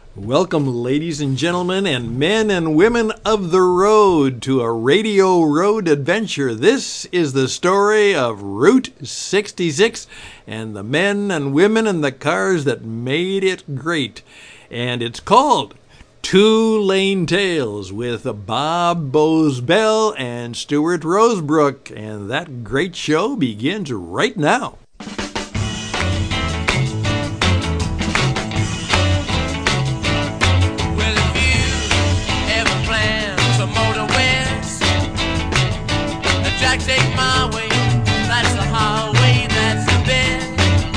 Welcome, ladies and gentlemen, and men and women of the road, to a radio road adventure. This is the story of Route 66 and the men and women and the cars that made it great. And it's called Two Lane Tales with Bob Bozbell and Stuart Rosebrook. And that great show begins right now. Take my way, that's the highway, that's the best.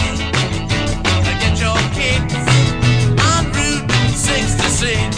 Get your kicks on Route 66.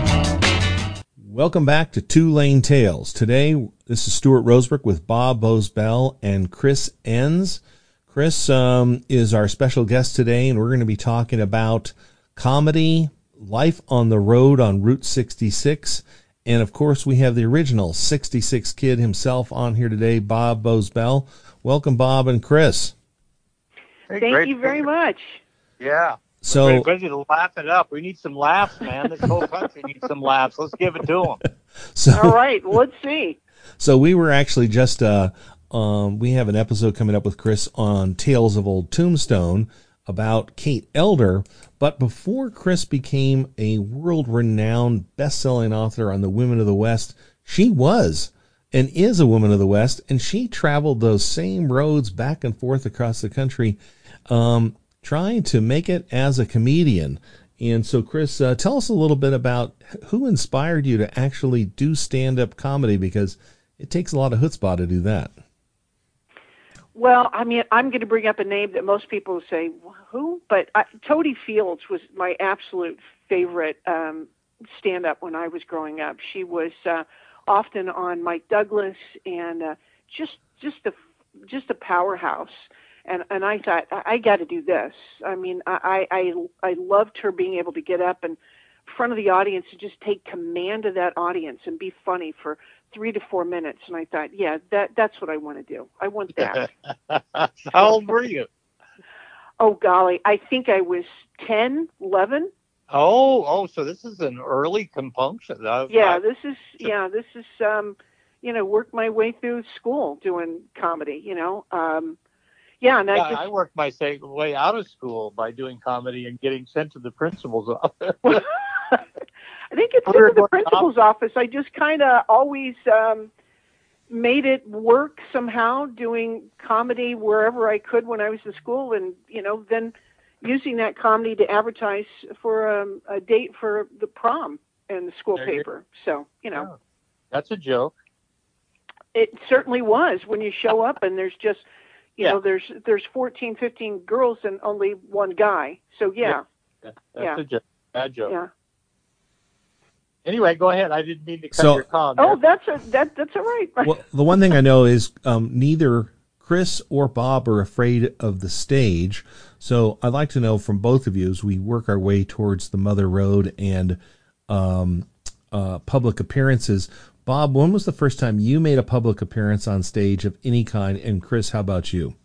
Welcome back to Two Lane Tales. Today, this is Stuart Rosebrook with Bob Bozbell and Chris Enns. Chris is our special guest today, and we're going to be talking about comedy, life on the road on Route 66. And, of course, we have the original 66 kid himself on here today, Bob Bozbell. Welcome, Bob and Chris. Hey, Thank you very much. Yeah. So We're ready to laugh it up. We need some laughs, man. This whole country needs some laughs. Let's give it to them. All right, let's see. So we were actually just, we have an episode coming up with Chris on Tales of Old Tombstone about Kate Elder. But before Chris became a world-renowned best-selling author on the Women of the West, she was and is a woman of the West, and she traveled those same roads back and forth across the country, trying to make it as a comedian. And so, Chris, tell us a little bit about who inspired you to actually do stand-up comedy, because it takes a lot of chutzpah to do that. Well, I mean, I'm going to bring up a name that most people say, who? But Toady Fields was my absolute favorite stand-up when I was growing up. She was often on Mike Douglas, and just a powerhouse. And I thought, I got to do this. I mean, I loved her being able to get up in front of the audience and just take command of that audience and be funny for 3 to 4 minutes. And I thought, yeah, that's what I want to do. I want that. How old were you? Oh, golly. I think I was 10, 11. Oh, so this is an early compunction. This is, work my way through school doing comedy, I worked my way out of school by doing comedy and getting sent to the principal's office. I think it's in the principal's office. I just kind of always made it work somehow, doing comedy wherever I could when I was in school, and then using that comedy to advertise for a date for the prom in the school paper. So That's a joke. It certainly was, when you show up and there's just there's 14, 15 girls and only one guy. So That's a joke. Bad joke. Yeah. Anyway, go ahead. I didn't mean to cut your comment. Oh, that's all right. Well, the one thing I know is neither Chris or Bob are afraid of the stage. So I'd like to know from both of you, as we work our way towards the Mother Road and public appearances. Bob, when was the first time you made a public appearance on stage of any kind? And Chris, how about you?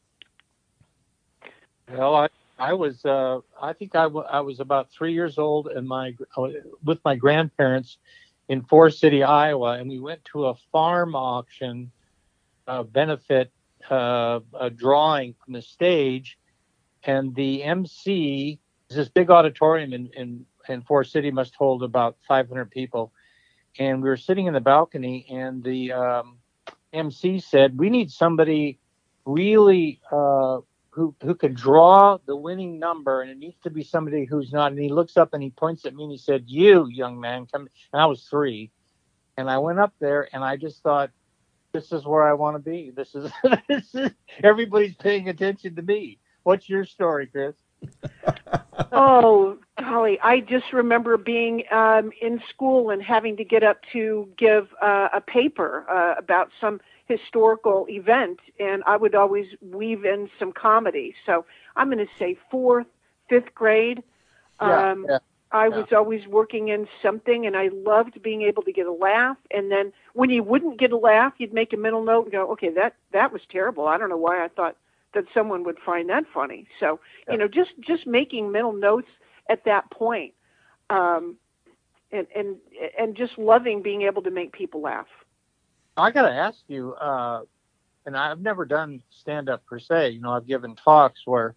Well, I was, I think I was about 3 years old, and with my grandparents in Forest City, Iowa, and we went to a farm auction, benefit, a drawing from the stage, and the MC, this big auditorium in Forest City must hold about 500 people, and we were sitting in the balcony, and the MC said, "We need somebody really who can draw the winning number, and it needs to be somebody who's not." And he looks up and he points at me and he said, "You, young man, come." And I was 3, and I went up there and I just thought, this is where I want to be. This is everybody's paying attention to me. What's your story, Chris? Oh, golly. I just remember being in school and having to get up to give a paper about some historical event, and I would always weave in some comedy. So I'm going to say 4th, 5th grade. I was always working in something, and I loved being able to get a laugh. And then when you wouldn't get a laugh, you'd make a mental note and go, okay, that was terrible. I don't know why I thought that someone would find that funny. So, just making mental notes at that point and just loving being able to make people laugh. I got to ask you, and I've never done stand up per se. I've given talks where,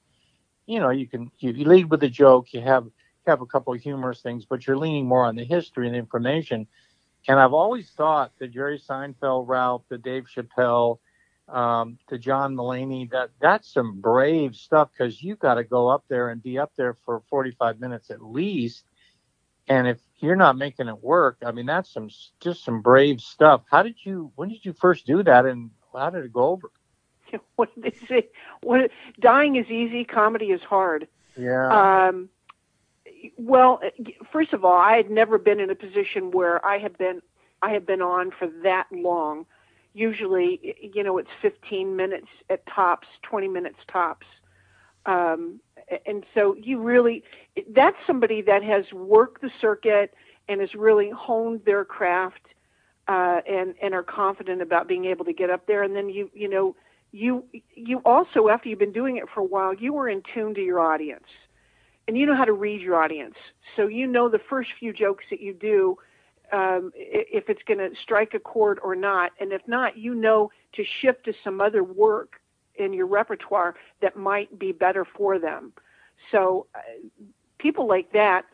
you lead with a joke, you have a couple of humorous things, but you're leaning more on the history and information. And I've always thought the Jerry Seinfeld route, the Dave Chappelle, the John Mulaney, that's some brave stuff, because you got to go up there and be up there for 45 minutes at least. And if you're not making it work, I mean, that's just some brave stuff. When did you first do that, and how did it go over? What did they say? Dying is easy, comedy is hard. Yeah. Well, first of all, I had never been in a position where I had been on for that long. Usually, it's 15 minutes at tops, 20 minutes tops. And so that's somebody that has worked the circuit and has really honed their craft, and are confident about being able to get up there. And then you also, after you've been doing it for a while, you are in tune to your audience, and you know how to read your audience. So the first few jokes that you do, if it's going to strike a chord or not, and if not, to shift to some other work in your repertoire that might be better for them. So people like that,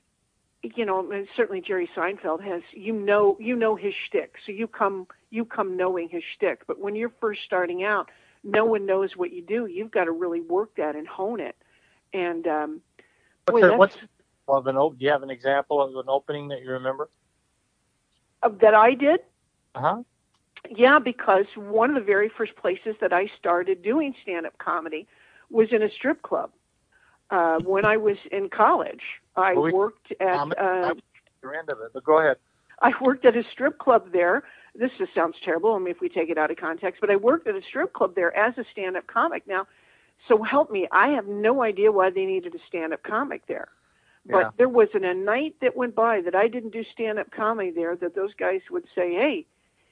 and certainly Jerry Seinfeld has, his shtick. So you come knowing his shtick. But when you're first starting out, no one knows what you do. You've got to really work that and hone it. And do you have an example of an opening that you remember? That I did? Uh-huh. Yeah, because one of the very first places that I started doing stand-up comedy was in a strip club. When I was in college, I worked at... You're end of it, but go ahead. I worked at a strip club there. This just sounds terrible, if we take it out of context, but I worked at a strip club there as a stand-up comic. Now, so help me, I have no idea why they needed a stand-up comic there. But there wasn't a night that went by that I didn't do stand-up comedy there that those guys would say, hey,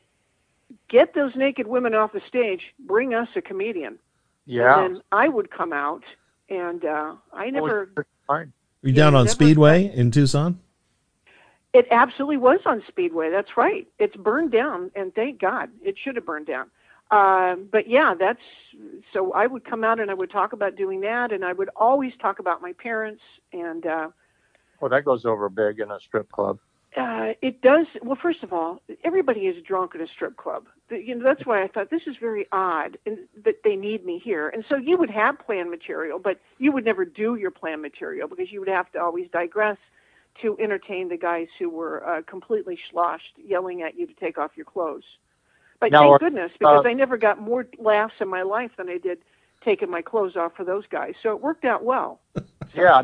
get those naked women off the stage, bring us a comedian. Yeah. And then I would come out, and I never... Were you down on Speedway in Tucson? It absolutely was on Speedway. That's right. It's burned down, and thank God. It should have burned down. But yeah, so I would come out and I would talk about doing that, and I would always talk about my parents. And well, that goes over big in a strip club. It does. Well, first of all, everybody is drunk in a strip club. That's why I thought this is very odd, and that they need me here. And so you would have planned material, but you would never do your planned material because you would have to always digress to entertain the guys who were completely sloshed, yelling at you to take off your clothes. But thank goodness, because I never got more laughs in my life than I did taking my clothes off for those guys. So it worked out well. Yeah.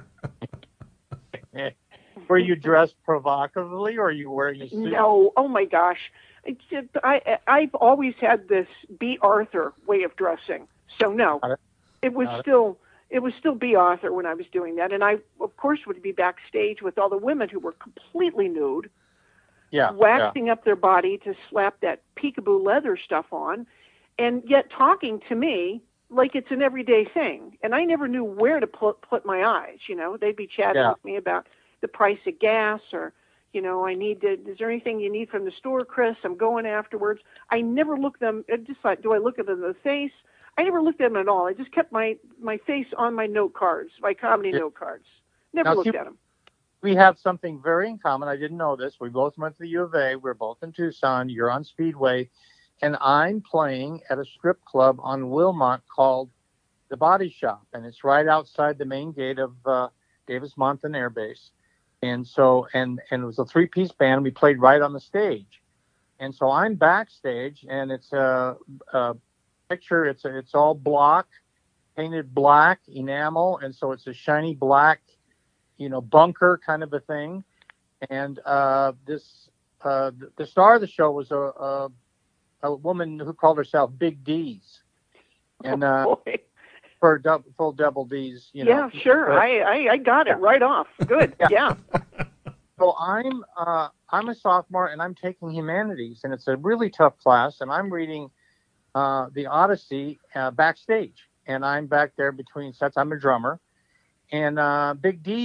Were you dressed provocatively, or are you wearing a suit? No. Oh my gosh. I've always had this B. Arthur way of dressing. So no, it was still B. Arthur when I was doing that. And I, of course, would be backstage with all the women who were completely nude. Waxing up their body to slap that peekaboo leather stuff on, and yet talking to me like it's an everyday thing. And I never knew where to put my eyes. They'd be chatting with me about the price of gas, or, is there anything you need from the store, Chris? I'm going afterwards. I never looked them. I just thought, do I look at them in the face? I never looked at them at all. I just kept my face on my note cards, my comedy note cards. Never looked at them. We have something very in common. I didn't know this. We both went to the U of A. We're both in Tucson. You're on Speedway. And I'm playing at a strip club on Wilmot called The Body Shop. And it's right outside the main gate of Davis-Monthan Air Base. And so, and it was a 3-piece band. We played right on the stage. And so I'm backstage, and it's a picture. It's all block, painted black, enamel. And so it's a shiny black, bunker kind of a thing. And the star of the show was a woman who called herself Big D's, and for full double D's. Yeah, sure. I got it right off. Good. Yeah. So I'm a sophomore, and I'm taking humanities, and it's a really tough class, and I'm reading the Odyssey backstage, and I'm back there between sets. I'm a drummer. And Big D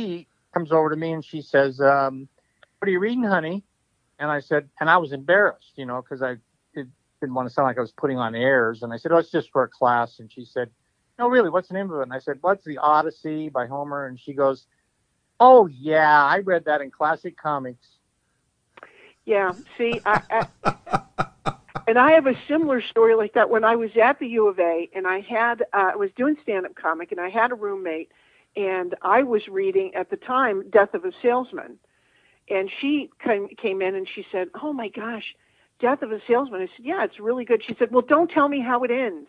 comes over to me and she says, "What are you reading, honey?" And I said, and I was embarrassed, because I didn't want to sound like I was putting on airs. And I said, "Oh, it's just for a class." And she said, "No, really, what's the name of it?" And I said, "What's the Odyssey by Homer?" And she goes, "Oh yeah, I read that in Classic Comics." Yeah. See, and I have a similar story like that. When I was at the U of A, and I was doing stand-up comic, and I had a roommate, and I was reading at the time Death of a Salesman, and she came in and she said, "Oh my gosh, Death of a Salesman." I said, "Yeah, it's really good." She said, "Well, don't tell me how it ends."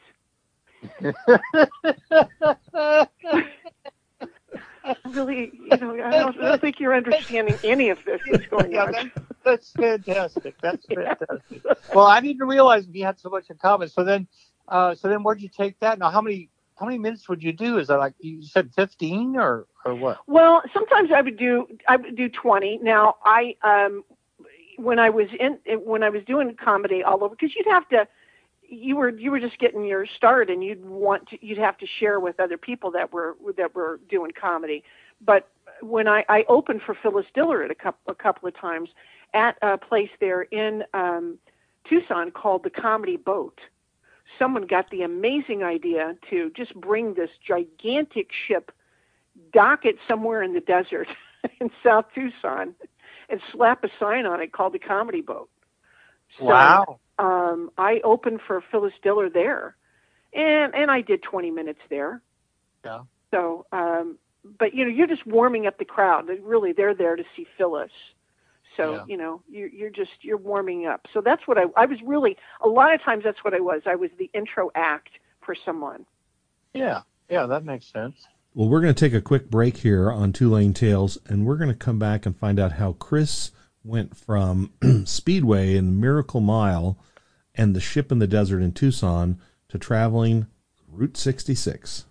Really, I don't think you're understanding any of this that's going on. That's fantastic. That's fantastic. Well, I didn't realize we had so much in common. So then where'd you take that? Now, how many minutes would you do? Is that like you said, 15 or what? Well, sometimes I would do 20. Now, when I was doing comedy all over, because you were just getting your start, and you'd have to share with other people that were doing comedy. But when I opened for Phyllis Diller a couple of times at a place there in Tucson called the Comedy Boat, someone got the amazing idea to just bring this gigantic ship, dock it somewhere in the desert in South Tucson, and slap a sign on it called the Comedy Boat. So, wow. I opened for Phyllis Diller there, and I did 20 minutes there. Yeah. So, but you're just warming up the crowd. Really, they're there to see Phyllis. So, you're warming up. So that's what I was really, a lot of times that's what I was. I was the intro act for someone. Yeah. Yeah, that makes sense. Well, we're going to take a quick break here on Two Lane Tales, and we're going to come back and find out how Chris went from Speedway and Miracle Mile and the ship in the desert in Tucson to traveling Route 66.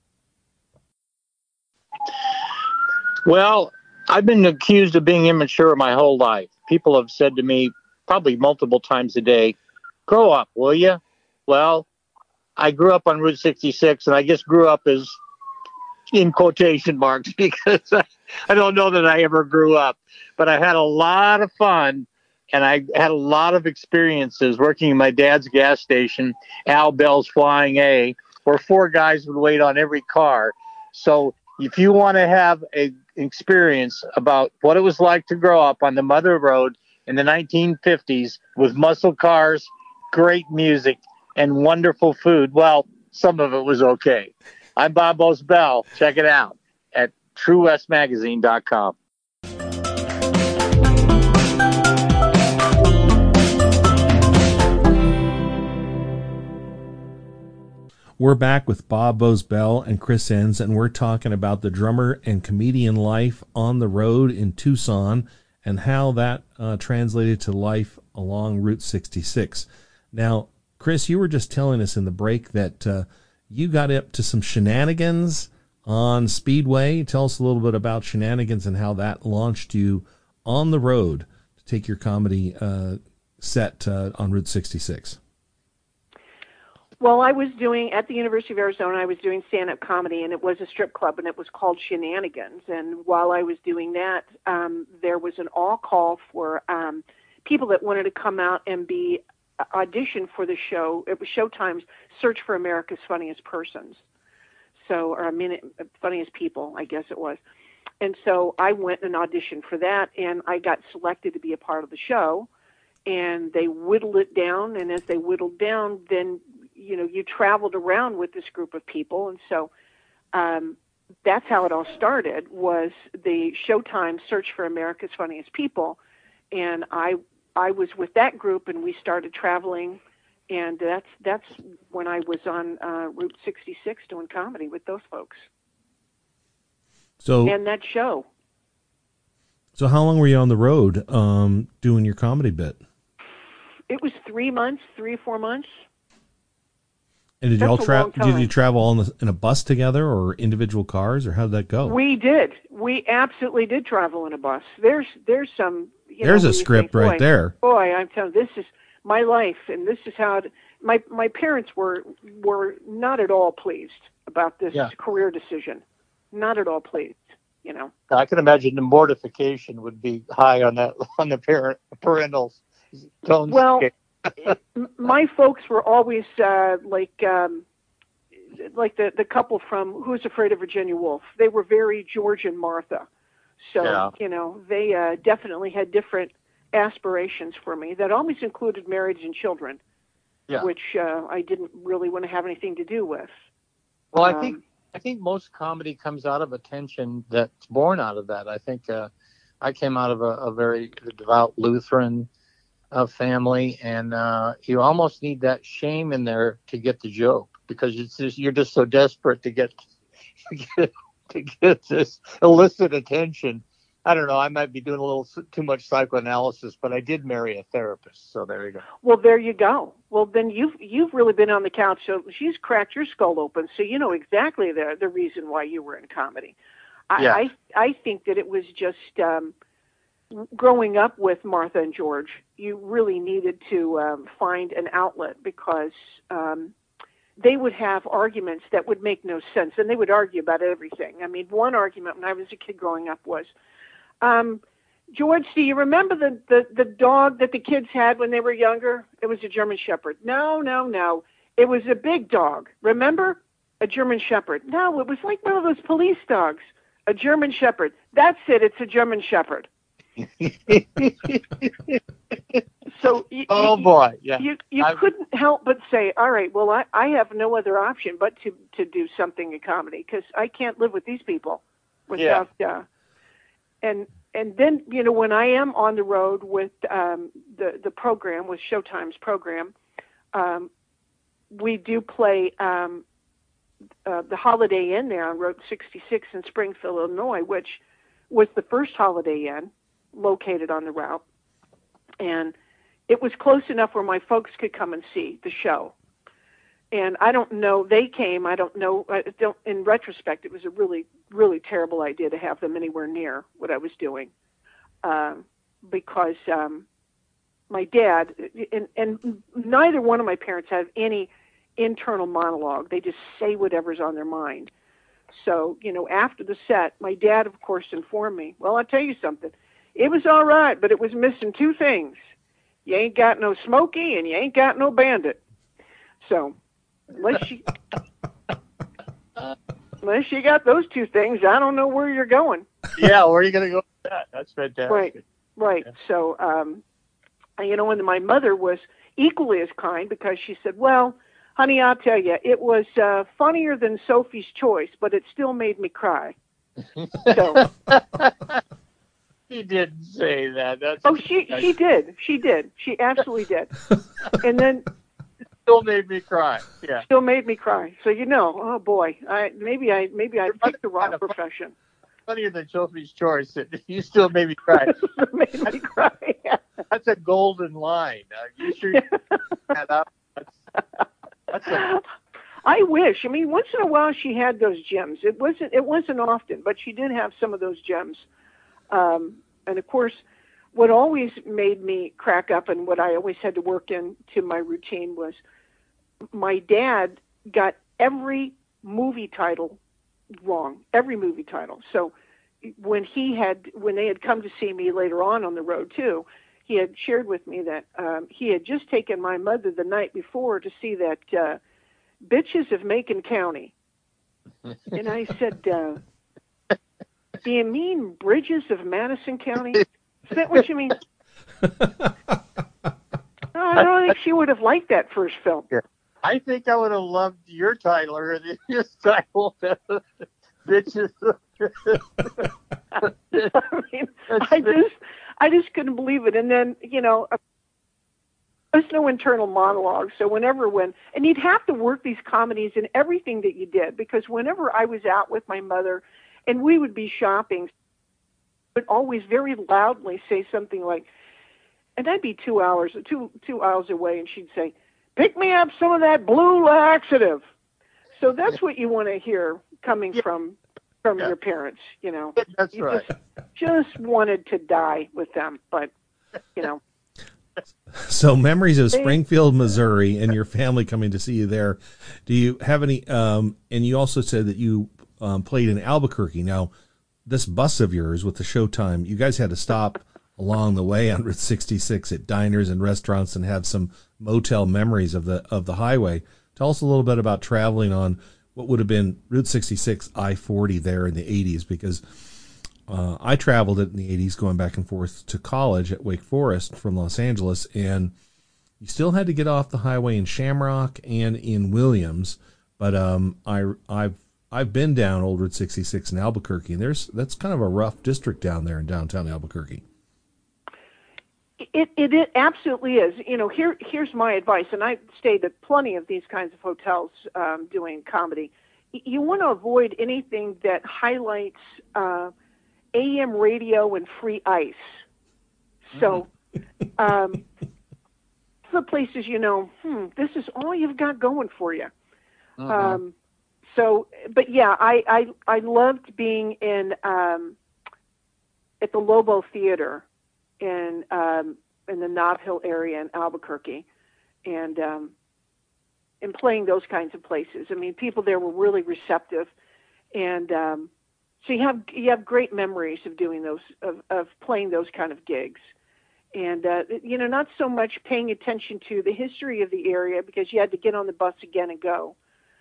Well, I've been accused of being immature my whole life. People have said to me probably multiple times a day, "Grow up, will you?" Well, I grew up on Route 66, and I just grew up as in quotation marks because I don't know that I ever grew up, but I had a lot of fun, and I had a lot of experiences working in my dad's gas station, Al Bell's Flying A, where 4 guys would wait on every car. So if you want to have an experience about what it was like to grow up on the Mother Road in the 1950s with muscle cars, great music, and wonderful food, well, some of it was okay. I'm Bob Bell. Check it out at TrueWestMagazine.com. We're back with Bob Bell and Chris Enns, and we're talking about the drummer and comedian life on the road in Tucson and how that translated to life along Route 66. Now, Chris, you were just telling us in the break that you got up to some shenanigans on Speedway. Tell us a little bit about shenanigans and how that launched you on the road to take your comedy set on Route 66. Well, I was doing, at the University of Arizona, I was doing stand-up comedy, and it was a strip club, and it was called Shenanigans. And while I was doing that, there was an all-call for people that wanted to come out and be audition for the show. It was Showtime's Search for America's Funniest Persons. So, or funniest people, I guess it was. And so I went and auditioned for that, and I got selected to be a part of the show. And they whittled it down, and as they whittled down, then you traveled around with this group of people. And so that's how it all started, was the Showtime Search for America's Funniest People. And I was with that group, and we started traveling, and that's when I was on Route 66 doing comedy with those folks. So, and that show. So how long were you on the road doing your comedy bit? It was 3 months, 3 or 4 months. And did you all Did you travel all in a bus together, or individual cars, or how did that go? We did. We absolutely did travel in a bus. There's some. There's a script right there. Boy, I'm telling you, this is my life, and this is how my parents were not at all pleased about this career decision. Not at all pleased. I can imagine the mortification would be high on that on the parental tone Well, scale. my folks were always like the couple from Who's Afraid of Virginia Woolf. They were very George and Martha. So, Yeah. They definitely had different aspirations for me that always included marriage and children, Yeah. which I didn't really want to have anything to do with. Well, I think most comedy comes out of a tension that's born out of that. I think I came out of a very devout Lutheran family, and you almost need that shame in there to get the joke, because you're just so desperate to get to get this illicit attention. I don't know. I might be doing a little too much psychoanalysis, but I did marry a therapist, so there you go. Well, there you go. Well, then you've really been on the couch. So she's cracked your skull open. So you know exactly the reason why you were in comedy. Yeah. I think that it was just growing up with Martha and George. You really needed to find an outlet, because they would have arguments that would make no sense, and they would argue about everything. I mean, one argument when I was a kid growing up was, George, do you remember the dog that the kids had when they were younger? It was a German Shepherd. No. It was a big dog. Remember? A German Shepherd. No, it was like one of those police dogs. A German Shepherd. That's it. It's a German Shepherd. So Oh boy, yeah. You couldn't help but say, all right, well, I have no other option but to do something in comedy, because I can't live with these people without and then, when I am on the road with the program, with Showtime's program, we do play the Holiday Inn there on Route 66 in Springfield, Illinois, which was the first Holiday Inn located on the route. And it was close enough where my folks could come and see the show. And I don't know, they came, in retrospect, it was a really, really terrible idea to have them anywhere near what I was doing. Because my dad, and neither one of my parents have any internal monologue. They just say whatever's on their mind. So, after the set, my dad, of course, informed me, well, I'll tell you something. It was all right, but it was missing two things. You ain't got no Smokey and you ain't got no Bandit. So, unless you got those two things, I don't know where you're going. Yeah, where are you going to go with that? That's fantastic. Right. Yeah. So, and my mother was equally as kind, because she said, well, honey, I'll tell you, it was funnier than Sophie's Choice, but it still made me cry. So. She didn't say that. She did. She did. She absolutely did. And then still made me cry. Yeah. Still made me cry. So oh boy, maybe I picked the wrong profession. Funnier than Sophie's Choice. You still made me cry. Made me cry. That's a golden line. You sure you that up? I wish. I mean, once in a while she had those gems. It wasn't often, but she did have some of those gems. And of course, what always made me crack up, and what I always had to work into my routine, was my dad got every movie title wrong, every movie title. So when they had come to see me later on the road too, he had shared with me that he had just taken my mother the night before to see that Bitches of Macon County. And I said, do you mean Bridges of Madison County? Is that what you mean? I don't think she would have liked that first film. Yeah. I think I would have loved your title, or his title, Bitches. I just couldn't believe it. And then, there's no internal monologue. So and you'd have to work these comedies in everything that you did, because whenever I was out with my mother and we would be shopping, would always very loudly say something like, and I'd be 2 hours away, and she'd say, pick me up some of that blue laxative. So that's what you want to hear coming from your parents, That's you right. Just wanted to die with them, but, So memories of Springfield, Missouri, and your family coming to see you there. Do you have any, and you also said that you played in Albuquerque. Now, this bus of yours with the Showtime, you guys had to stop along the way on Route 66 at diners and restaurants and have some motel memories of the highway. Tell us a little bit about traveling on what would have been Route 66 I-40 there in the 80s, because I traveled it in the 80s going back and forth to college at Wake Forest from Los Angeles, and you still had to get off the highway in Shamrock and in Williams, but I've been down Old Route 66 in Albuquerque, and that's kind of a rough district down there in downtown Albuquerque. It absolutely is. Here's my advice, and I've stayed at plenty of these kinds of hotels doing comedy. You want to avoid anything that highlights AM radio and free ice. So, the places this is all you've got going for you. But yeah, I loved being in at the Lobo Theater in the Nob Hill area in Albuquerque, and playing those kinds of places. I mean, people there were really receptive, and so you have great memories of doing those of playing those kind of gigs, and not so much paying attention to the history of the area because you had to get on the bus again and go.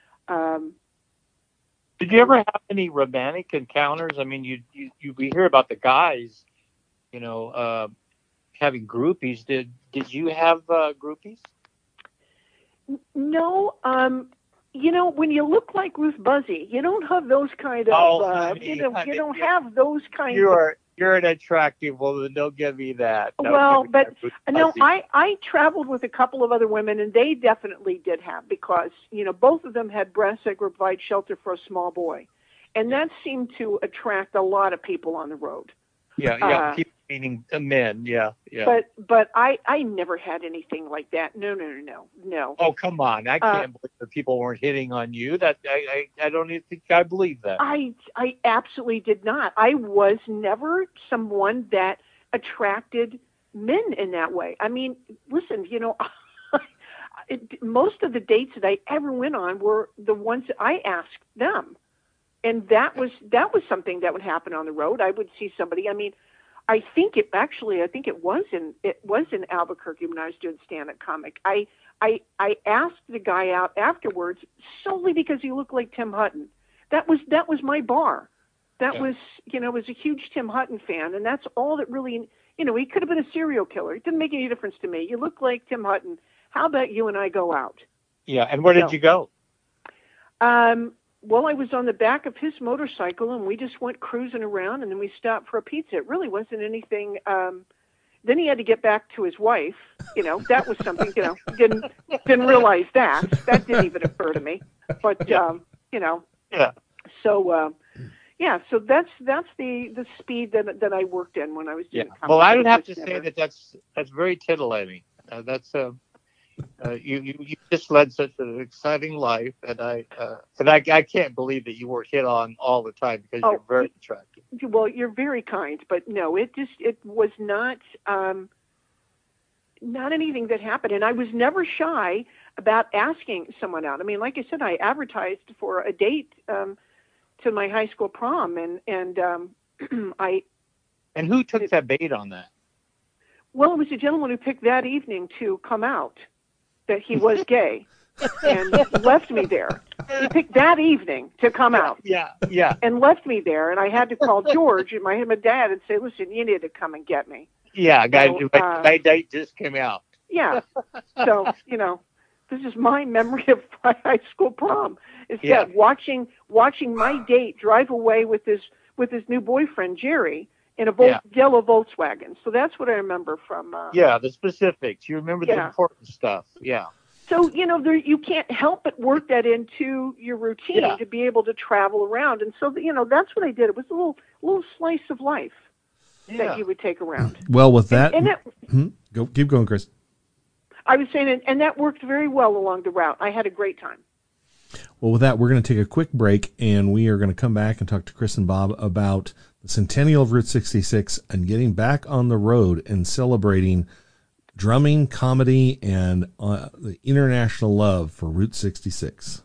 Did you ever have any romantic encounters? I mean, we hear about the guys, having groupies. Did you have groupies? No. When you look like Ruth Buzzy, you don't have those kind of. Honey, you don't have those kind. You're an attractive woman. Don't give me that. I traveled with a couple of other women, and they definitely did have, because both of them had breasts that could provide shelter for a small boy, and that seemed to attract a lot of people on the road. Yeah, people meaning men. Yeah. But I never had anything like that. No. Oh, come on! I can't believe that people weren't hitting on you. That I don't even think I believe that. I absolutely did not. I was never someone that attracted men in that way. I mean, listen, most of the dates that I ever went on were the ones that I asked them. And that was something that would happen on the road. I would see somebody. I mean, I think it was in Albuquerque when I was doing stand-up comic. I asked the guy out afterwards solely because he looked like Tim Hutton. That was my bar. That was was a huge Tim Hutton fan, and that's all that really. He could have been a serial killer. It didn't make any difference to me. You look like Tim Hutton. How about you and I go out? Yeah, and where did you go? Well, I was on the back of his motorcycle, and we just went cruising around, and then we stopped for a pizza. It really wasn't anything. Then he had to get back to his wife. That was something. Didn't realize that. That didn't even occur to me. But Yeah. So so that's the speed that I worked in when I was doing. Well, I would have to say that's very titillating. You just led such an exciting life, and I can't believe that you were hit on all the time because you're very attractive. Well, you're very kind, but no, it was not anything that happened, and I was never shy about asking someone out. I mean, like I said, I advertised for a date to my high school prom, and I. And who took that bait on that? Well, it was a gentleman who picked that evening to come out, that he was gay, and left me there. He picked that evening to come out. Yeah. And left me there, and I had to call George and my dad and say, "Listen, you need to come and get me." Yeah, my date just came out. Yeah. So this is my memory of my high school prom. Is that watching my date drive away with his new boyfriend Jerry in a yellow Volkswagen. So that's what I remember from. The specifics. You remember the important stuff. Yeah. So you can't help but work that into your routine to be able to travel around, and so that's what I did. It was a little slice of life that you would take around. Well, with that, keep going, Chris. I was saying, and that worked very well along the route. I had a great time. Well, with that, we're going to take a quick break, and we are going to come back and talk to Chris and Bob about the centennial of Route 66 and getting back on the road and celebrating drumming, comedy, and the international love for Route 66.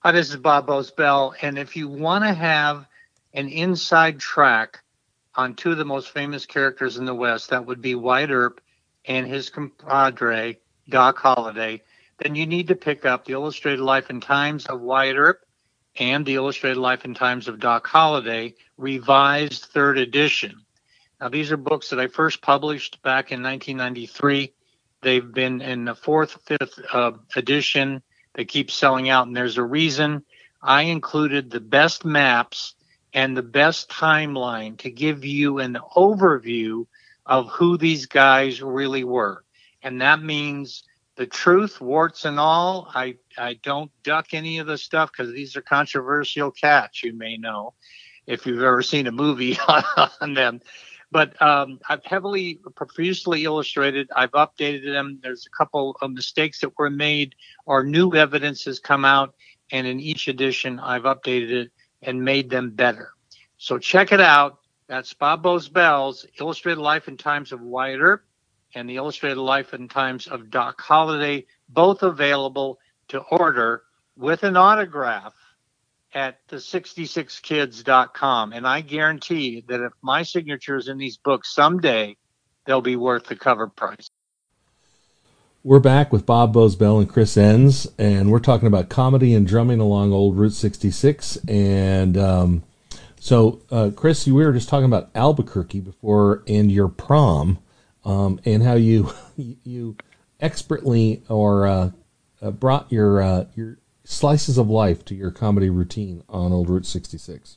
Hi, this is Bob Bosbell, and if you want to have an inside track on two of the most famous characters in the West, that would be Wyatt Earp and his compadre, Doc Holliday, then you need to pick up the Illustrated Life and Times of Wyatt Earp and the Illustrated Life and Times of Doc Holliday, revised third edition. Now, these are books that I first published back in 1993. They've been in the fourth, fifth edition. They keep selling out, and there's a reason. I included the best maps and the best timeline to give you an overview of who these guys really were. And that means the truth, warts and all. I don't duck any of the stuff because these are controversial cats, you may know, if you've ever seen a movie on them. But I've heavily, profusely illustrated. I've updated them. There's a couple of mistakes that were made, or new evidence has come out, and in each edition, I've updated it and made them better. So check it out. That's Bob Bosbell's Illustrated Life and Times of Wyatt Earp and the Illustrated Life and Times of Doc Holliday, both available to order with an autograph at the66kids.com. And I guarantee that if my signature is in these books someday, they'll be worth the cover price. We're back with Bob Bosbell and Chris Enns, and we're talking about comedy and drumming along Old Route 66. And Chris, we were just talking about Albuquerque before and your prom, and how you expertly brought your slices of life to your comedy routine on Old Route 66.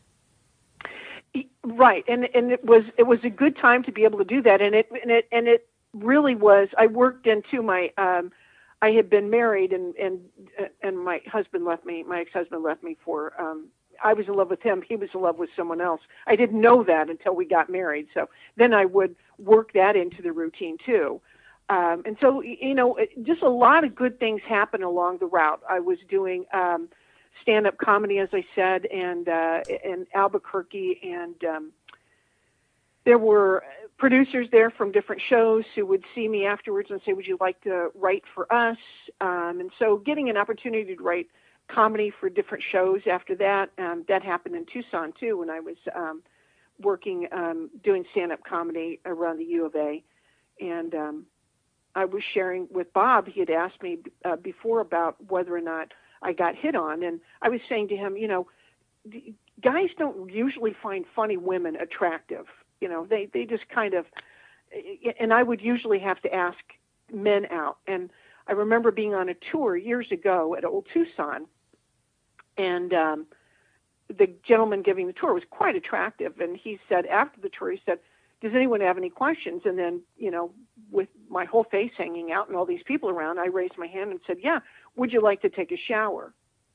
Right, and it was a good time to be able to do that, and it really was. I worked into my I had been married, and my husband left me. My ex-husband left me for. I was in love with him. He was in love with someone else. I didn't know that until we got married. So then I would work that into the routine too. And so, just a lot of good things happened along the route. I was doing stand-up comedy, as I said, and in Albuquerque, and there were producers there from different shows who would see me afterwards and say, "Would you like to write for us?" And so, getting an opportunity to write comedy for different shows after that, that happened in Tucson too, when I was working doing stand-up comedy around the U of A, and I was sharing with Bob. He had asked me before about whether or not I got hit on, and I was saying to him, guys don't usually find funny women attractive. They just kind of, and I would usually have to ask men out. And I remember being on a tour years ago at Old Tucson, and the gentleman giving the tour was quite attractive, and he said after the tour, he said, "Does anyone have any questions?" And then, with my whole face hanging out and all these people around, I raised my hand and said, "Yeah, would you like to take a shower?"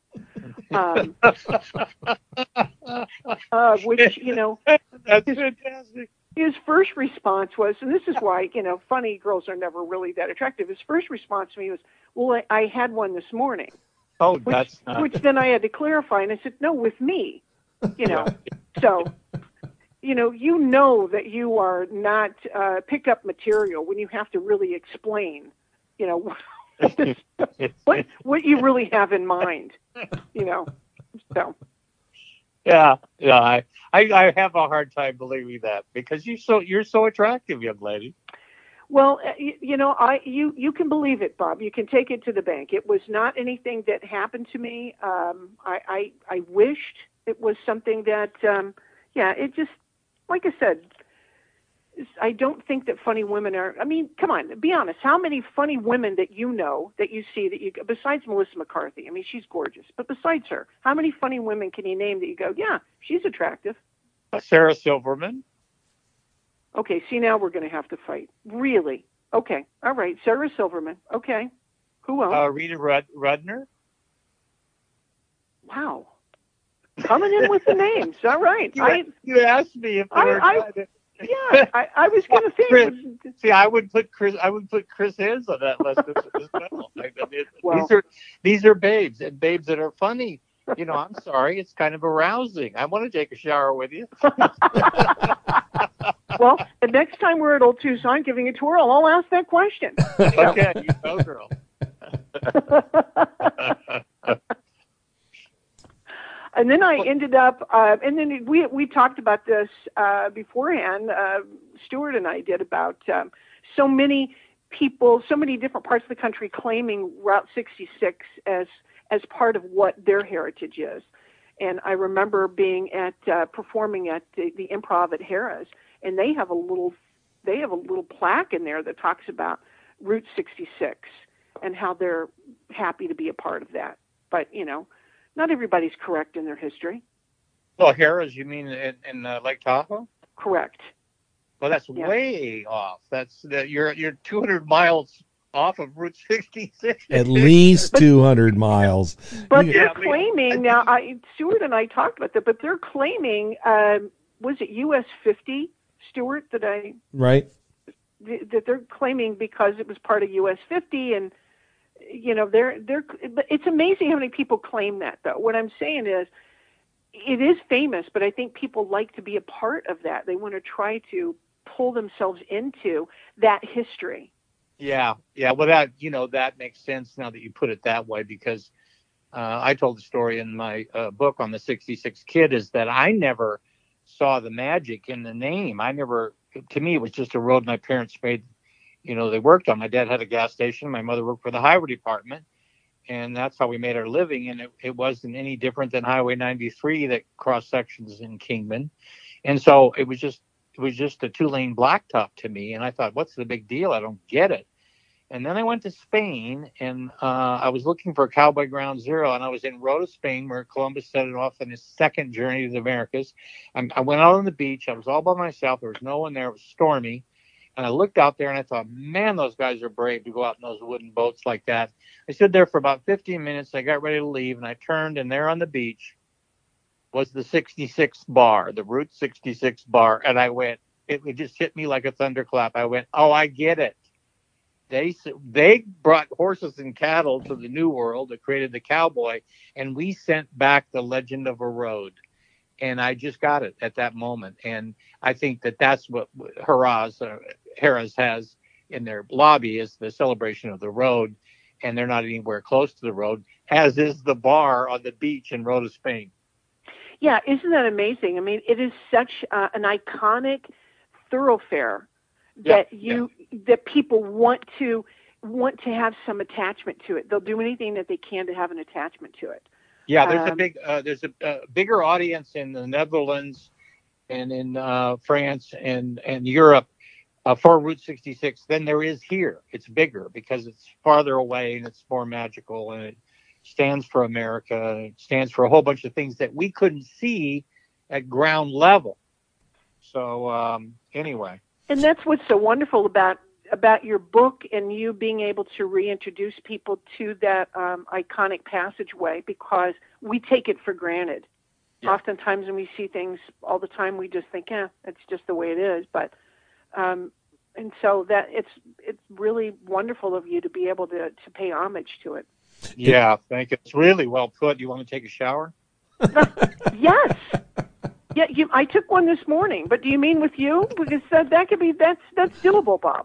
Which, That's fantastic. His first response was, and this is why, funny girls are never really that attractive. His first response to me was, "Well, I had one this morning." Oh, Which then I had to clarify, and I said, "No, with me." So, that you are not pickup material when you have to really explain, what you really have in mind, So. Yeah. I have a hard time believing that because you're so attractive, young lady. Well, you can believe it, Bob. You can take it to the bank. It was not anything that happened to me. I wished it was something that, it just, like I said, I don't think that funny women are, come on, be honest. How many funny women that you see besides Melissa McCarthy? She's gorgeous, but besides her, how many funny women can you name that you go, yeah, she's attractive? Sarah Silverman. Okay, see, now we're going to have to fight. Really? Okay, all right, Sarah Silverman. Okay, who else? Rita Rudner. Wow. Coming in with the names. All right. You asked me if I was going to say. See, I would put Chris Hands on that list as well. These are babes, and babes that are funny. I'm sorry, it's kind of arousing. I want to take a shower with you. Well, the next time we're at Old Tucson giving a tour, I'll ask that question. Okay, you go, girl. And then I ended up, and then we talked about this beforehand. Stuart and I did about so many people, so many different parts of the country claiming Route 66 as part of what their heritage is. And I remember being at performing at the Improv at Harrah's, and they have a little plaque in there that talks about Route 66 and how they're happy to be a part of that. But not everybody's correct in their history. Well, Harrah's, you mean in Lake Tahoe? Correct. Well, that's way off. You're 200 miles off of Route 66. At least 200 miles. But they're claiming now. Stuart and I talked about that, but they're claiming was it US 50, Stuart? Right. That they're claiming because it was part of US 50, and but it's amazing how many people claim that, though. What I'm saying is, it is famous, but I think people like to be a part of that. They want to try to pull themselves into that history. Yeah. Well, that makes sense now that you put it that way, because I told the story in my book on the 66 Kid is that I never saw the magic in the name. To me, it was just a road my parents made. They worked on. My dad had a gas station. My mother worked for the highway department, and that's how we made our living. And it wasn't any different than Highway 93 that cross sections in Kingman. And so it was just a 2-lane blacktop to me. And I thought, what's the big deal? I don't get it. And then I went to Spain, and I was looking for Cowboy Ground Zero, and I was in Rota, Spain, where Columbus set it off in his second journey to the Americas. I went out on the beach. I was all by myself. There was no one there. It was stormy. And I looked out there and I thought, man, those guys are brave to go out in those wooden boats like that. I stood there for about 15 minutes. I got ready to leave, and I turned, and there on the beach was the 66 bar, the Route 66 bar. And I went, it just hit me like a thunderclap. I went, oh, I get it. They brought horses and cattle to the New World that created the cowboy, and we sent back the legend of a road. And I just got it at that moment. And I think that's what Harrah's has in their lobby, is the celebration of the road. And they're not anywhere close to the road, as is the bar on the beach in Rota, Spain. Yeah, isn't that amazing? I mean, it is such an iconic thoroughfare that that people want to have some attachment to it. They'll do anything that they can to have an attachment to it. Yeah, there's a bigger audience in the Netherlands and in France and Europe for Route 66 than there is here. It's bigger because it's farther away and it's more magical, and it stands for America. And it stands for a whole bunch of things that we couldn't see at ground level. So anyway. And that's what's so wonderful about your book and you being able to reintroduce people to that iconic passageway, because we take it for granted. Yeah. Oftentimes when we see things all the time, we just think, it's just the way it is. But and so that it's really wonderful of you to be able to pay homage to it. Yeah, thank you. It's really well put. You want to take a shower? Yes. Yeah, I took one this morning, but do you mean with you? Because that could be that's doable, Bob.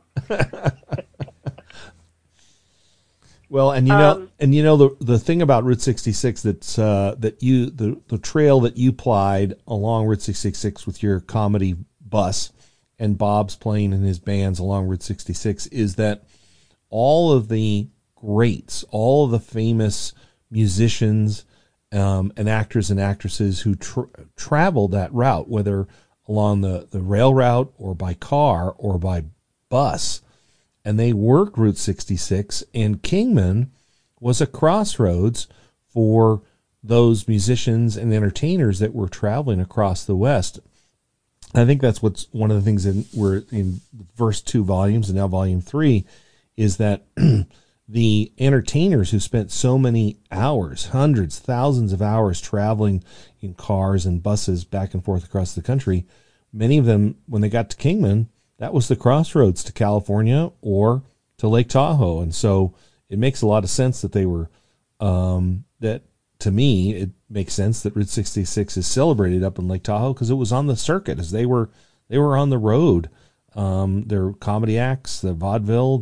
Well, and the thing about Route 66 that's the trail that you plied along Route 66 with your comedy bus and Bob's playing in his bands along Route 66 is that all of the greats, all of the famous musicians and actors and actresses who traveled that route, whether along the rail route or by car or by bus, and they worked Route 66, and Kingman was a crossroads for those musicians and entertainers that were traveling across the West. I think that's what's one of the things we're in the first 2 volumes and now volume 3 is that the entertainers who spent so many hours, hundreds, thousands of hours traveling in cars and buses back and forth across the country, many of them, when they got to Kingman, that was the crossroads to California or to Lake Tahoe. And so it makes a lot of sense that they were, that to me, it makes sense that Route 66 is celebrated up in Lake Tahoe because it was on the circuit as they were on the road. Their comedy acts, the vaudeville,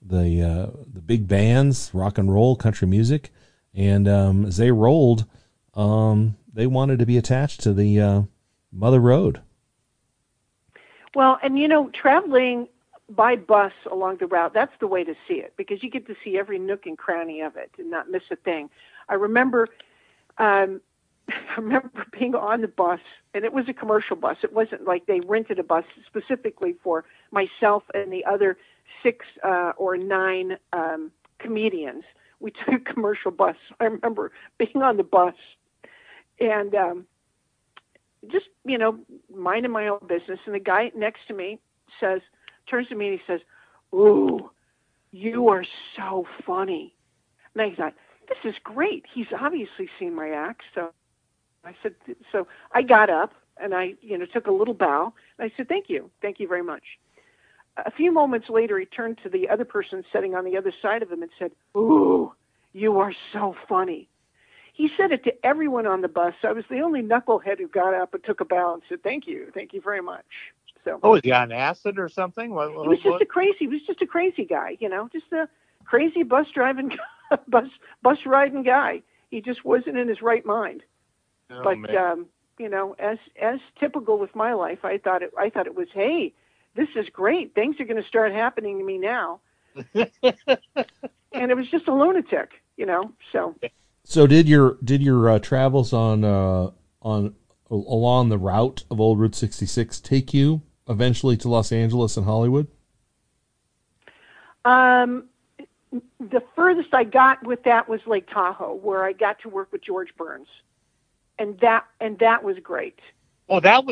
the big bands, rock and roll, country music. And as they rolled they wanted to be attached to the Mother Road. Well, and traveling by bus along the route, that's the way to see it, because you get to see every nook and cranny of it and not miss a thing. I remember being on the bus, and it was a commercial bus. It wasn't like they rented a bus specifically for myself and the other 6 or 9 comedians. We took a commercial bus. I remember being on the bus and just, minding my own business. And the guy next to me turns to me and he says, "Ooh, you are so funny." And I thought, this is great. He's obviously seen my act. So I said, so I got up and I, took a little bow. And I said, thank you very much. A few moments later, he turned to the other person sitting on the other side of him and said, "Ooh, you are so funny." He said it to everyone on the bus. I was the only knucklehead who got up and took a bow and said, thank you very much. So, Oh, was he on acid or something? he was just a crazy guy, just a crazy bus riding guy. He just wasn't in his right mind. Oh, But man. as typical with my life, I thought it was, hey, this is great. Things are going to start happening to me now. And it was just a lunatic, So So did your travels on along the route of Old Route 66 take you eventually to Los Angeles and Hollywood? the furthest I got with that was Lake Tahoe, where I got to work with George Burns, and that was great. Oh, that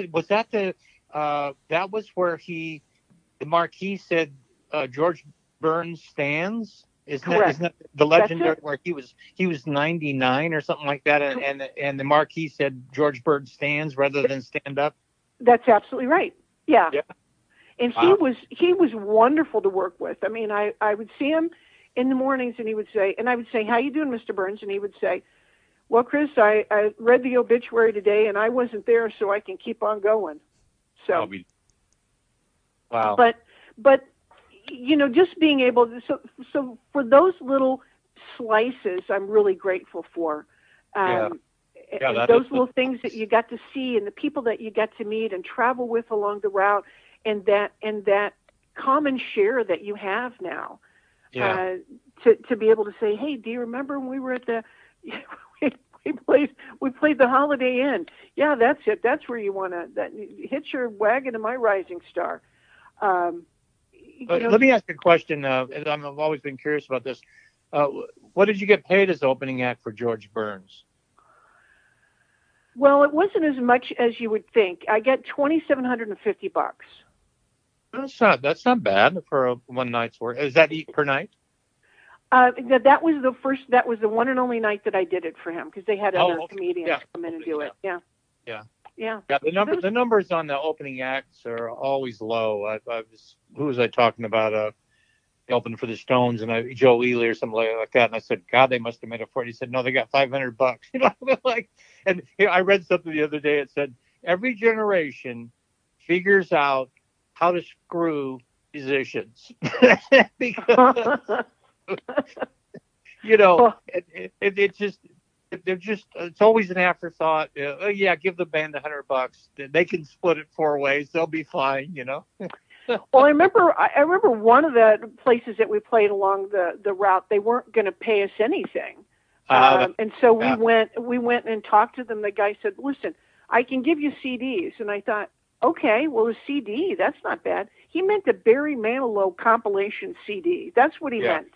was where the marquee said George Burns stands. Isn't that the legendary where he was 99 or something like that, and the marquee said George Burns stands rather than stand up? That's absolutely right. Yeah. And wow. he was wonderful to work with. I mean, I would see him in the mornings, and I would say, "How you doing, Mr. Burns?" And he would say, "Well, Chris, I read the obituary today, and I wasn't there, so I can keep on going." So, wow. But just being able to, so for those little slices, I'm really grateful for. Those little things that you got to see, and the people that you got to meet and travel with along the route, and that common share that you have now. To be able to say, "Hey, do you remember when we were at the we played the Holiday Inn? Yeah, that's it. That's where you want to hitch your wagon to my Rising Star." Let me ask you a question. I've always been curious about this. What did you get paid as opening act for George Burns? Well, it wasn't as much as you would think. I get $2,750. That's not bad for one night's work. Is that per night? That was the one and only night that I did it for him, because they had other comedians come in and do it. Yeah. The numbers on the opening acts are always low. Who was I talking about? Opened for the Stones and Joe Ely or something like that, and I said, "God, they must have made a fortune." He said, "No, they got $500." I read something the other day. It said every generation figures out how to screw musicians because it's always an afterthought. Give the band $100. They can split it 4 ways. They'll be fine. Well, I remember one of the places that we played along the route, they weren't going to pay us anything. And so we went and talked to them. The guy said, "Listen, I can give you CDs." And I thought, okay, well, a CD, that's not bad. He meant the Barry Manilow compilation CD. That's what he meant.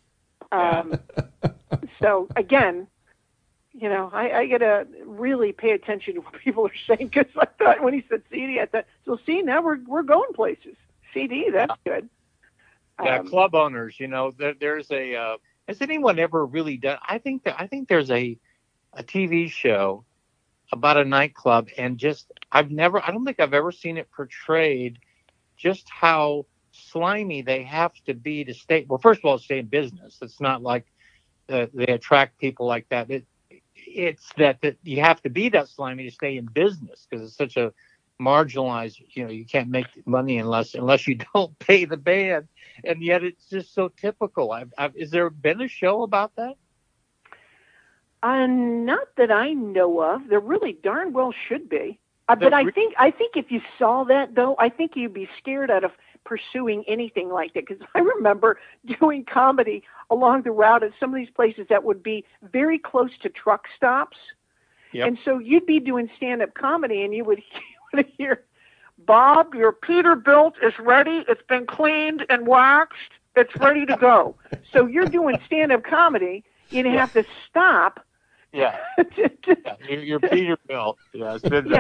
So again, I got to really pay attention to what people are saying, because I thought when he said CD, I thought, so see, now we're going places. CD, that's good. Club owners, there's a. Has anyone ever really done? I think there's a TV show about a nightclub, and I don't think I've ever seen it portrayed just how slimy they have to be to stay. Well, first of all, stay in business. It's not like they attract people like that. It's that you have to be that slimy to stay in business, because it's such a marginalized. You can't make money unless you don't pay the band, and yet it's just so typical. Is there been a show about that? Not that I know of. There really darn well should be. But I think if you saw that, though, I think you'd be scared out of pursuing anything like that. Because I remember doing comedy along the route at some of these places that would be very close to truck stops. Yep. And so you'd be doing stand-up comedy, and you would hear, Bob, your Peterbilt is ready. It's been cleaned and waxed. It's ready to go. So you're doing stand-up comedy. You'd have to stop. Yeah. Your Peterbilt. Yeah. It's been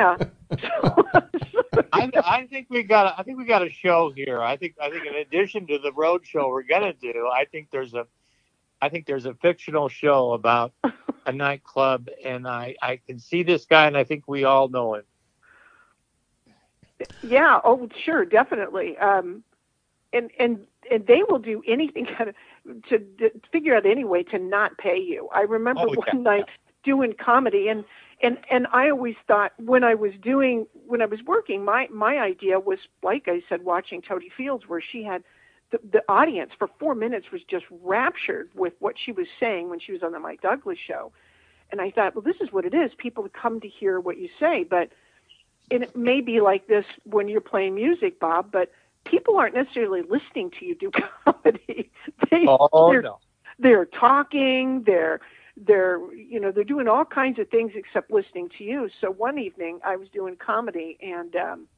I think we got a show here. I think in addition to the road show we're gonna do, I think there's a fictional show about a nightclub, and I can see this guy, and I think we all know him. Yeah. Oh, sure, definitely. And they will do anything to figure out any way to not pay you. I remember one night doing comedy, and I always thought when I was working, my idea was, like I said, watching Toady Fields, where she had the audience for 4 minutes was just raptured with what she was saying when she was on the Mike Douglas show. And I thought, well, this is what it is. People come to hear what you say, but it may be like this when you're playing music, Bob, but people aren't necessarily listening to you do comedy. They're talking, they're doing all kinds of things except listening to you. So one evening I was doing comedy, and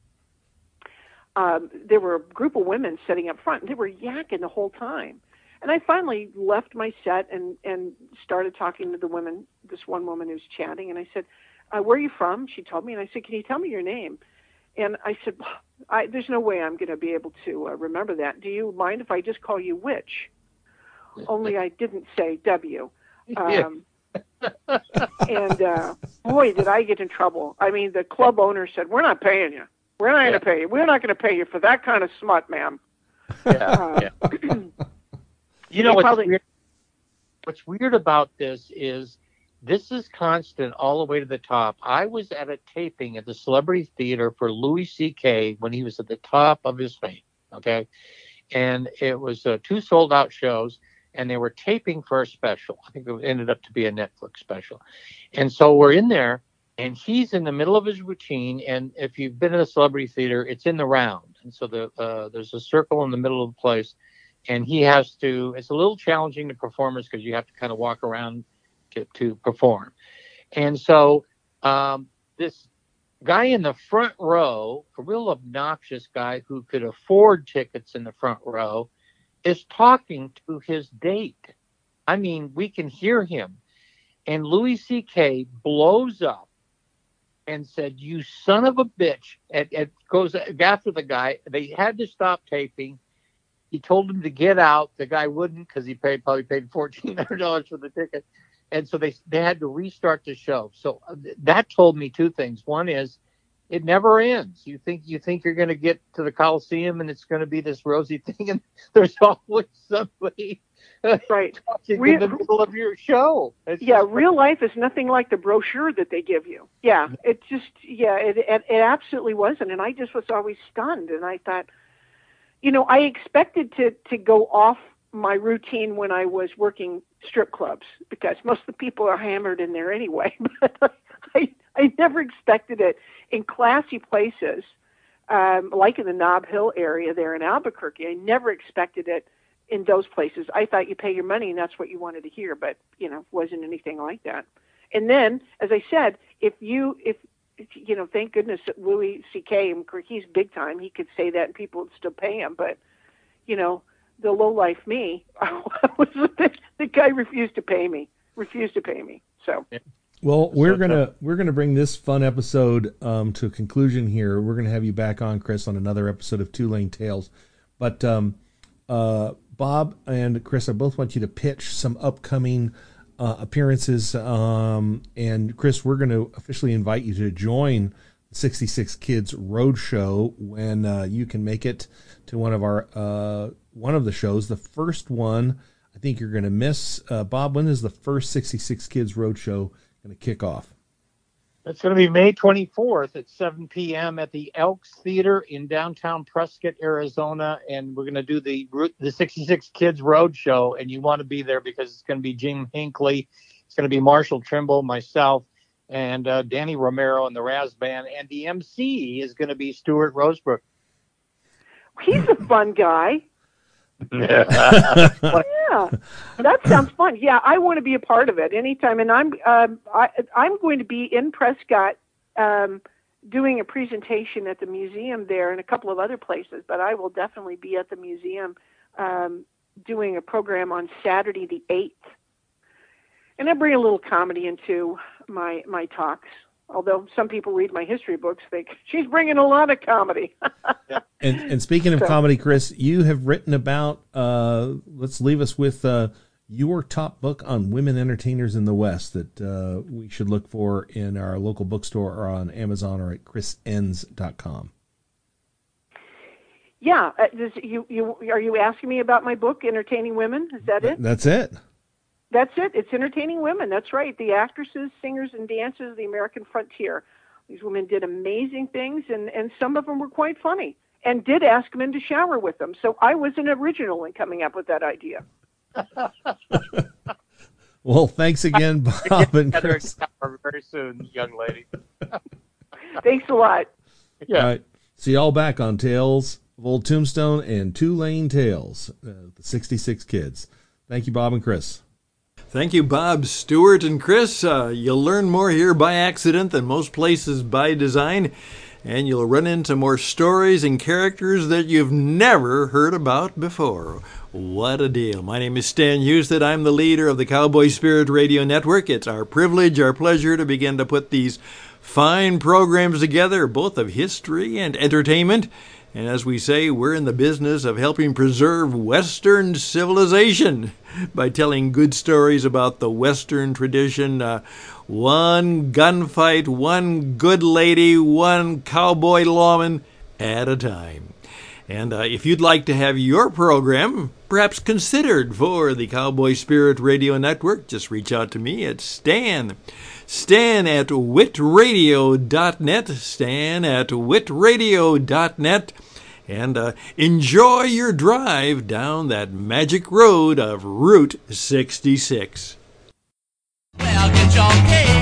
there were a group of women sitting up front, and they were yakking the whole time. And I finally left my set and started talking to the women, this one woman who's chatting, and I said, where are you from? She told me, and I said, can you tell me your name? And I said, there's no way I'm going to be able to remember that. Do you mind if I just call you Witch? Only I didn't say W. And boy, did I get in trouble. I mean, the club owner said, we're not paying you. We're not going to pay you. We're not going to pay you for that kind of smut, ma'am. Yeah. You know, what's weird about this is constant all the way to the top. I was at a taping at the Celebrity Theater for Louis C.K. when he was at the top of his fame, okay? And it was 2 sold-out shows, and they were taping for a special. I think it ended up to be a Netflix special. And so we're in there, and he's in the middle of his routine, and if you've been at a Celebrity Theater, it's in the round. And so there's a circle in the middle of the place, and he has to, it's a little challenging to performers because you have to kind of walk around to perform. And so this guy in the front row, a real obnoxious guy who could afford tickets in the front row, is talking to his date. I mean, we can hear him. And Louis C.K. blows up and said, you son of a bitch. It goes after the guy. They had to stop taping. He told him to get out. The guy wouldn't, because he probably paid $1,400 for the ticket. And so they had to restart the show. So that told me 2 things. One is, it never ends. You think you're going to get to the Coliseum and it's going to be this rosy thing, and there's always somebody right talking in the middle of your show. Real life is nothing like the brochure that they give you. Yeah, it just it absolutely wasn't, and I just was always stunned. And I thought, I expected to go off my routine when I was working strip clubs, because most of the people are hammered in there anyway. But I never expected it in classy places, like in the Nob Hill area there in Albuquerque. I never expected it in those places. I thought you pay your money and that's what you wanted to hear, but wasn't anything like that. And then, as I said, if thank goodness that Louis C.K., he's big time, he could say that and people would still pay him. But the lowlife me, the guy refused to pay me. So. Well, we're gonna bring this fun episode to a conclusion here. We're gonna have you back on, Chris, on another episode of Two Lane Tales. But Bob and Chris, I both want you to pitch some upcoming appearances. And Chris, we're going to officially invite you to join the 66 Kids Roadshow when you can make it to one of the shows. The first one, I think you're going to miss. Bob, when is the first 66 Kids Roadshow going to kick off? It's going to be May 24th at 7 p.m. at the Elks Theater in downtown Prescott, Arizona, and we're going to do the 66 Kids Roadshow, and you want to be there because it's going to be Jim Hinckley It's going to be Marshall Trimble, myself, and Danny Romero and the Raz Band. And the MC is going to be Stuart Rosebrook. He's a fun guy. Yeah, that sounds fun. Yeah, I want to be a part of it anytime. And I'm going to be in Prescott doing a presentation at the museum there and a couple of other places. But I will definitely be at the museum doing a program on Saturday the 8th. And I bring a little comedy into my talks. Although some people read my history books think she's bringing a lot of comedy. And speaking of comedy, Chris, you have written about, let's leave us with your top book on women entertainers in the West that we should look for in our local bookstore or on Amazon or at chrisenns.com. Yeah. Are you asking me about my book, Entertaining Women? Is that it? That's it. That's it. It's entertaining women. That's right. The actresses, singers, and dancers of the American frontier. These women did amazing things, and some of them were quite funny, and did ask men to shower with them. So I was an original in coming up with that idea. Well, thanks again, Bob and Chris. Very soon, young lady. Thanks a lot. Yeah. All right. See y'all back on Tales of Old Tombstone and Two-Lane Tales, the 66 Kids. Thank you, Bob and Chris. Thank you, Bob, Stuart, and Chris. You'll learn more here by accident than most places by design, and you'll run into more stories and characters that you've never heard about before. What a deal. My name is Stan Houston. I'm the leader of the Cowboy Spirit Radio Network. It's our privilege, our pleasure to begin to put these fine programs together, both of history and entertainment. And as we say, we're in the business of helping preserve Western civilization by telling good stories about the Western tradition. One gunfight, one good lady, one cowboy lawman at a time. And if you'd like to have your program perhaps considered for the Cowboy Spirit Radio Network, just reach out to me at Stan at witradio.net, Stan at witradio.net, and enjoy your drive down that magic road of Route 66. Well, get your cake.